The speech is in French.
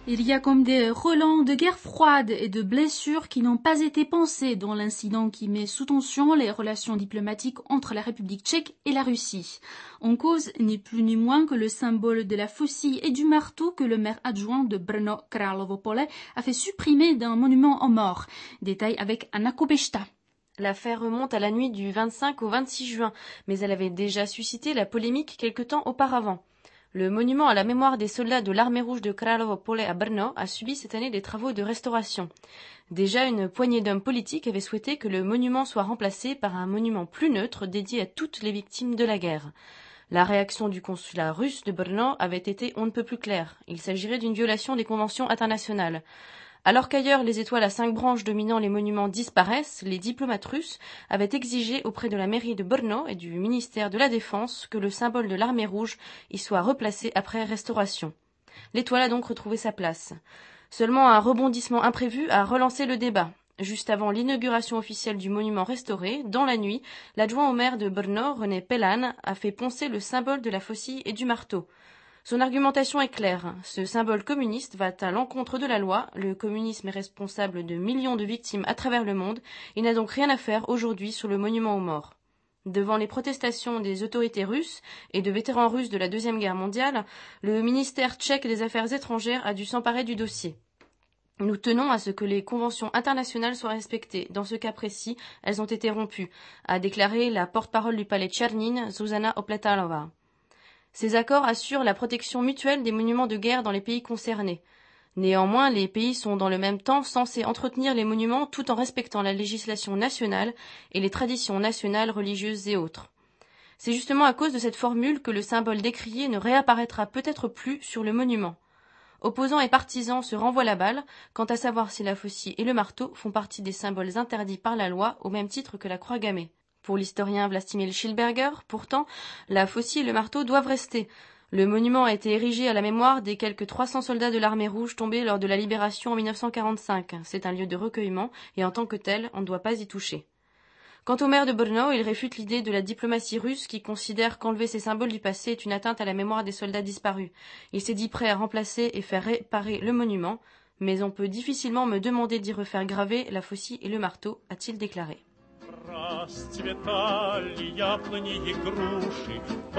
Il y a comme des relents de guerre froide et de blessures qui n'ont pas été pensés dans l'incident qui met sous tension les relations diplomatiques entre la République tchèque et la Russie. En cause, ni plus ni moins que le symbole de la faucille et du marteau que le maire adjoint de Brno, Královo Pole, a fait supprimer d'un monument aux morts. Détail avec Anna Kopešta. L'affaire remonte à la nuit du 25 au 26 juin, mais elle avait déjà suscité la polémique quelque temps auparavant. Le monument à la mémoire des soldats de l'armée rouge de Královo Pole à Brno a subi cette année des travaux de restauration. Déjà, une poignée d'hommes politiques avait souhaité que le monument soit remplacé par un monument plus neutre dédié à toutes les victimes de la guerre. La réaction du consulat russe de Brno avait été on ne peut plus claire. Il s'agirait d'une violation des conventions internationales. Alors qu'ailleurs les étoiles à 5 branches dominant les monuments disparaissent, les diplomates russes avaient exigé auprès de la mairie de Brno et du ministère de la Défense que le symbole de l'armée rouge y soit replacé après restauration. L'étoile a donc retrouvé sa place. Seulement un rebondissement imprévu a relancé le débat. Juste avant l'inauguration officielle du monument restauré, dans la nuit, l'adjoint au maire de Brno, René Pellan, a fait poncer le symbole de la faucille et du marteau. Son argumentation est claire. Ce symbole communiste va à l'encontre de la loi. Le communisme est responsable de millions de victimes à travers le monde. Il n'a donc rien à faire aujourd'hui sur le monument aux morts. Devant les protestations des autorités russes et de vétérans russes de la Deuxième Guerre mondiale, le ministère tchèque des Affaires étrangères a dû s'emparer du dossier. Nous tenons à ce que les conventions internationales soient respectées. Dans ce cas précis, elles ont été rompues, a déclaré la porte-parole du palais Tchernin, Zuzana Opletalova. Ces accords assurent la protection mutuelle des monuments de guerre dans les pays concernés. Néanmoins, les pays sont dans le même temps censés entretenir les monuments tout en respectant la législation nationale et les traditions nationales, religieuses et autres. C'est justement à cause de cette formule que le symbole décrié ne réapparaîtra peut-être plus sur le monument. Opposants et partisans se renvoient la balle quant à savoir si la faucille et le marteau font partie des symboles interdits par la loi au même titre que la croix gammée. Pour l'historien Vlastimil Schilberger, pourtant, la faucille et le marteau doivent rester. Le monument a été érigé à la mémoire des quelques 300 soldats de l'armée rouge tombés lors de la libération en 1945. C'est un lieu de recueillement et en tant que tel, on ne doit pas y toucher. Quant au maire de Brno, il réfute l'idée de la diplomatie russe qui considère qu'enlever ces symboles du passé est une atteinte à la mémoire des soldats disparus. Il s'est dit prêt à remplacer et faire réparer le monument, mais on peut difficilement me demander d'y refaire graver la faucille et le marteau, a-t-il déclaré.